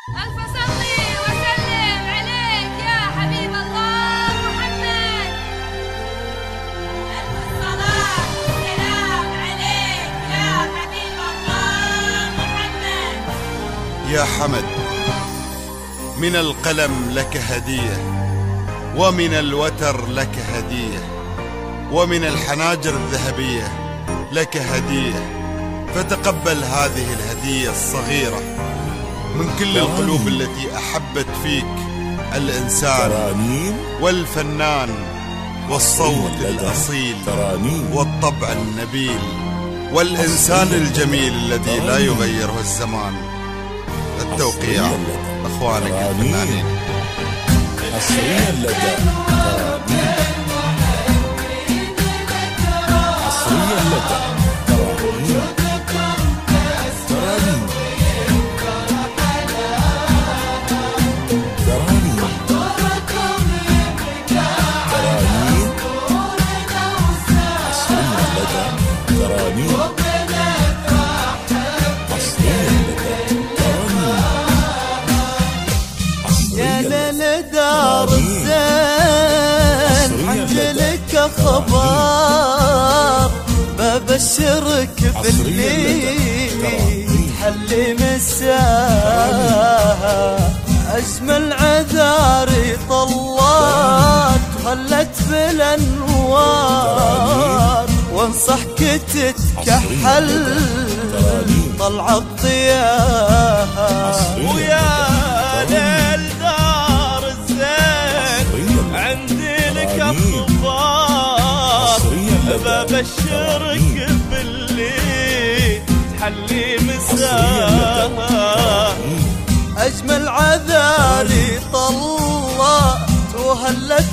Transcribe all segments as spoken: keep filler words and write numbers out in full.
ألف صلي وسلم عليك يا حبيب الله محمد. ألف صلاة وسلام عليك يا حبيب الله محمد. يا حمد، من القلم لك هدية، ومن الوتر لك هدية، ومن الحناجر الذهبية لك هدية، فتقبل هذه الهدية الصغيرة من كل القلوب التي أحبت فيك الإنسان والفنان والصوت الأصيل والطبع النبيل والإنسان الجميل الذي لا يغيره الزمان. التوقيع أخوانك الفنانين. حصريا لدى حصريا لدى دار الزين حنجلك خبر، ببشرك باللي تحلي مساها. أجمل عذاري طلات خلت بالأنوار، وانصحك تتكحل طلع الضياها. ويا ليل دار الزين عندي لك اخبار، ببشرك باللي تحلي مساها. أجمل عذاري طلعت وهلت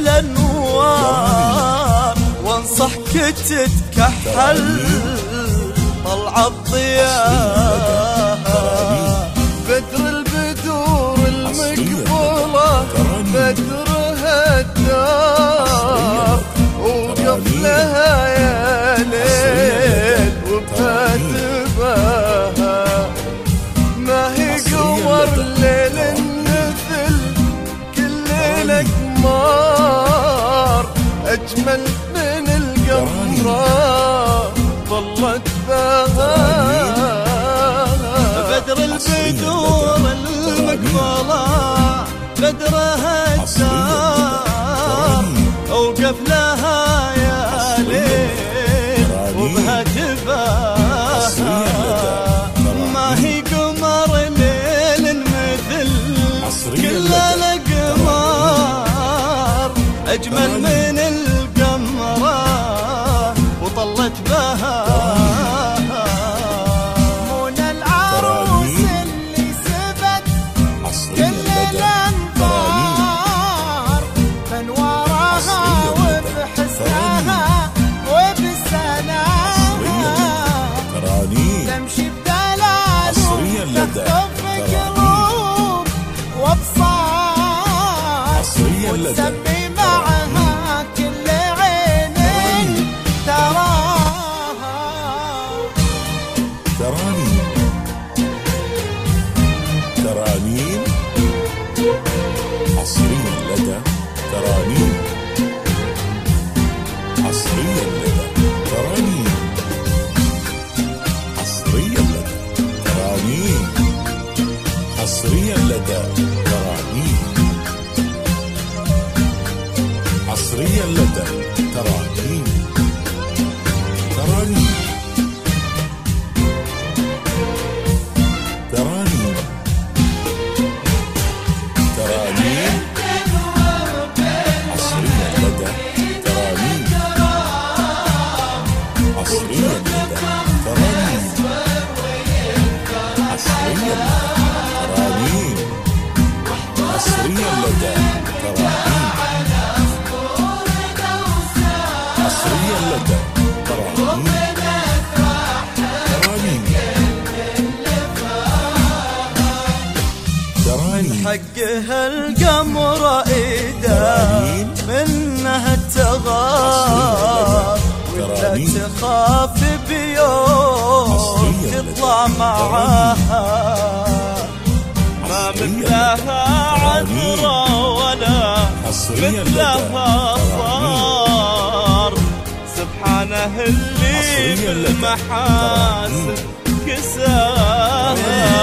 بالأنوار، وانصحك تتكحل طلع الضياء. بدر البدور المقبولة بدرها الدار، وقبلها يا ليل وبهاتبها. ما هي قمر ليل النذل كل ليلة قمار، أجمل من القمرة ظلت بها. بدر البدور المقبلة بدرها الدار، أوقف لها يا ليل وبهاتبها. ما هي قمر ليل مثل كل القمر، أجمل من القمرة وطلت بها. منى العروس اللي سبت كل الأنظار، بنوارها وبحسنها وبسناها. تمشي بدلال تخطف قلوب وابصار، وتسمي معها كل عين تراها. ترانيم ترانيم حصريا لدى ترانيم حصريا لدى ترانيم حصريا لدى ترانيم حصريا لدى ترانيم حصريا لدى ترانيم ترانيم ترانيم ترانيم حصريا لدى ترانيم حصريا لدى ترانيم حصريا ترانيم حصريا لدى ترانيم حصريا لدى ترانيم ترانيم حقها القمر إيده منها التغار، ولا تخاف بيوم تطلع معاها. ما مثلها عذرة ولا مثلها صار. سبحانه اللي بالمحاسن كساها.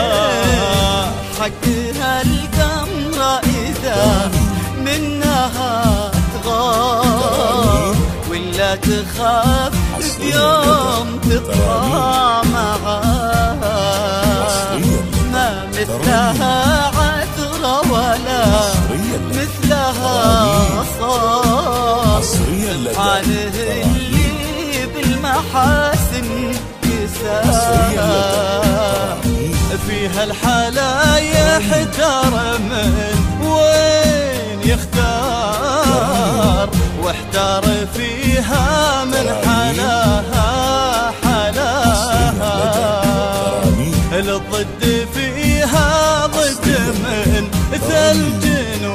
حقها القمرة إذا منها تغار ولا تخاف بيوم تطغى معاها. ما مثلها عذرة ولا مثلها صار. سبحانه اللي بالمحاسن كساها. فيها الحلا يحتار من وين يختار واحتار فيها من حلاها حلاها. الضد فيها ضد من ثلج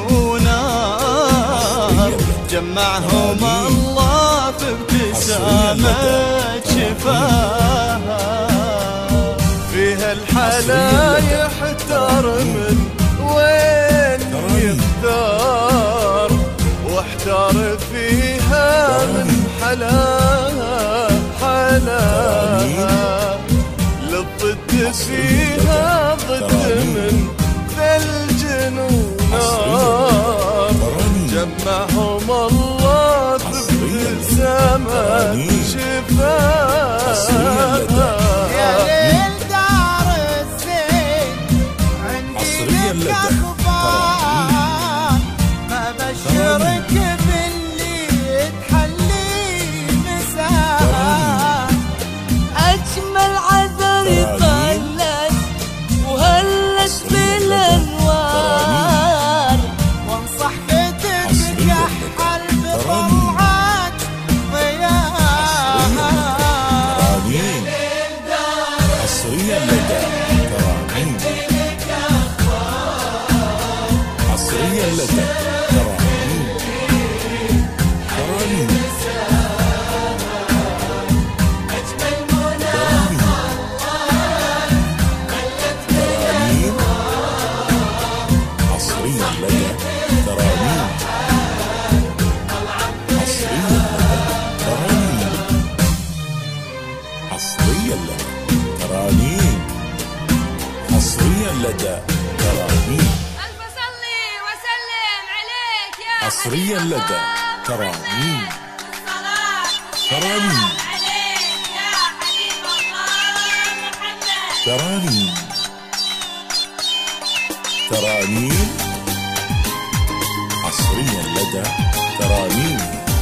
ونار. جمعهم الله في ابتسامة شفاها. فيها الحلا يحتار من وين يختار واحتار فيها من حلاها حلاها. للضد فيها ضد من ثلج ونار. جمعهم الله بابتسامة شفاها. ما بشرك باللي تحلي مساها. أجمل عذر طلت وهلت بالأنوار. وانصح تتكحل بطلعات ضياها. حصريا لدى تراعين. حصريا لدى تراعين. تراعين. تراعين. حصريا لدى تراعين. حصريا لدى تراعين. حصريا لدى تراعين. حصريا لدى تراعين. ألف صلي وسلم عليك يا حصريا لدى تراعين. تراعين. عليك يا حبيب الله محمد. ترانين. ترانين. حصريا لدى ترانين.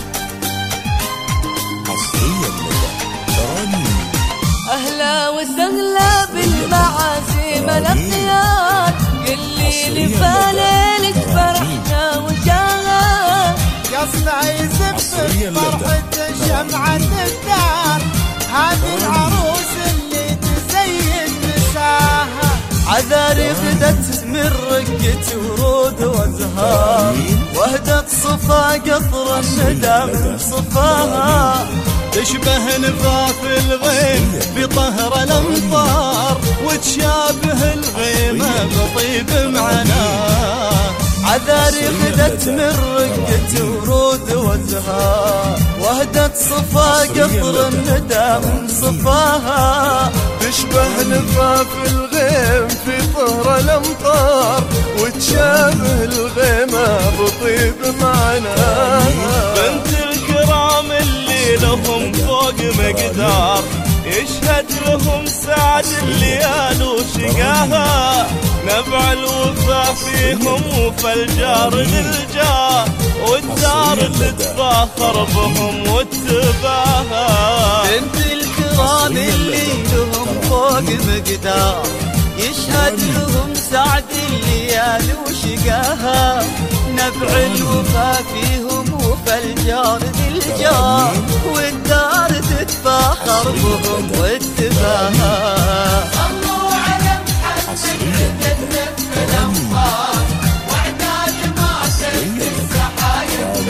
حصريا لدى ترانين. أهلا وسهلا بالمعازيم الأخيار. يلي لفالك فرحنا وشاها. قصنا يزف فرحة شمعة الدار. هذه العروس اللي تزين نساها. عذاري فدت من رقة ورود وازهار. وهدت صفا قطر الندى من صفاها. تشبه نفاف الغيم بطهر الأمطار. وتشابه الغيمة بطيب معناه. عذاري خدت من رقة ورود وازهار. وهدت صفا قطر الندى من صفاها. تشبه نفاف الغيم في طهر الأمطار. وتشابه الغيمة بطيب معناه. بنت الكرام اللي لهم فوق مقدار. يشهد لهم سعد الليال وشقاها. نبع الوفا فيهم وفالجار للجار. والدار تتفاخر بهم وتباها. بنت الكرام اللي لهم فوق مقدار. يشهد لهم سعد الليال وشقاها. نبع الوفا فيهم وفالجار للجار. والدار تتفاخر بهم وتباها. صلوا على محمد جنة الأنوار. وعداد ما سد السحايب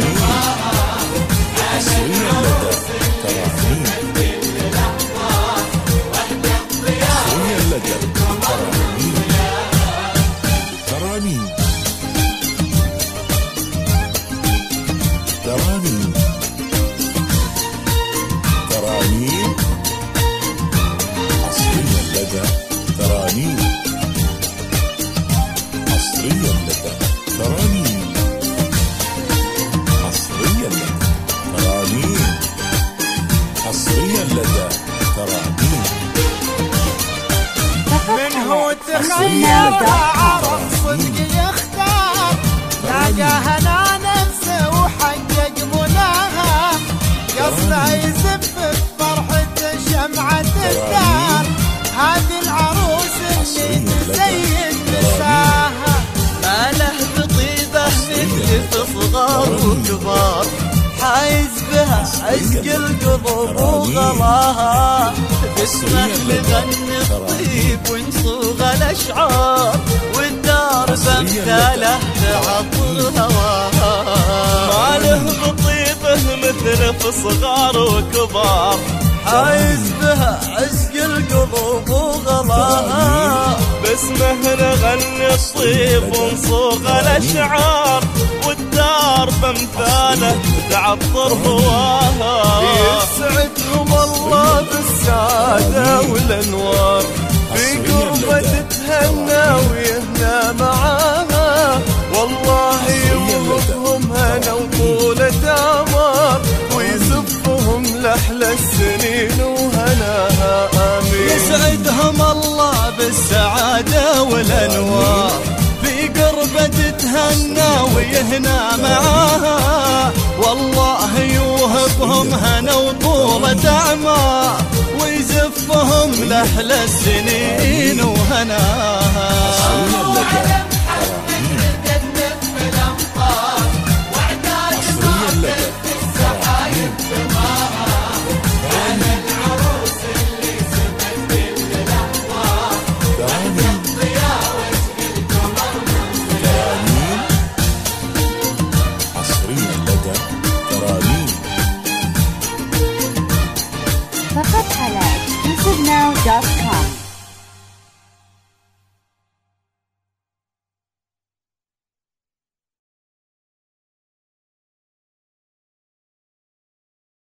ترانين. حصريا لدى ترانيم. حصريا لدى ترانيم. حصريا لدى ترانيم. من هو تخيل عرف صدق يختار، لاقاها لا نفسه وحقق مناها، قصده يزف بفرحته شمعة الدار، هذه العروس اللي تزين نساها، ما له بطيبه مثل في صغار وكبار، حايز بها عزق القلوب وغلاها، باسمه نغني الطيب ونصوغ الاشعار، والدار بامثاله تعطر هواها. ما له بطيبه مثل في صغار وكبار، حايز بها عزق القلوب وغلاها، باسمه نغني الطيب ونصوغ الاشعار، والدار بامثاله تعطر هواها. يسعدهم الله بالسعادة والأنوار، في قربة تتهنى ويهنى معاها، والله يوهبهم هنا وطولة أعمار، ويزفهم لأحلى السنين وهناها آمين. يسعدهم الله بالسعادة والأنوار، في قربة تتهنى ويهنى معاها، والله يوهبهم هنا وطولة أعمار، ويزفهم لأحلى السنين وهناها.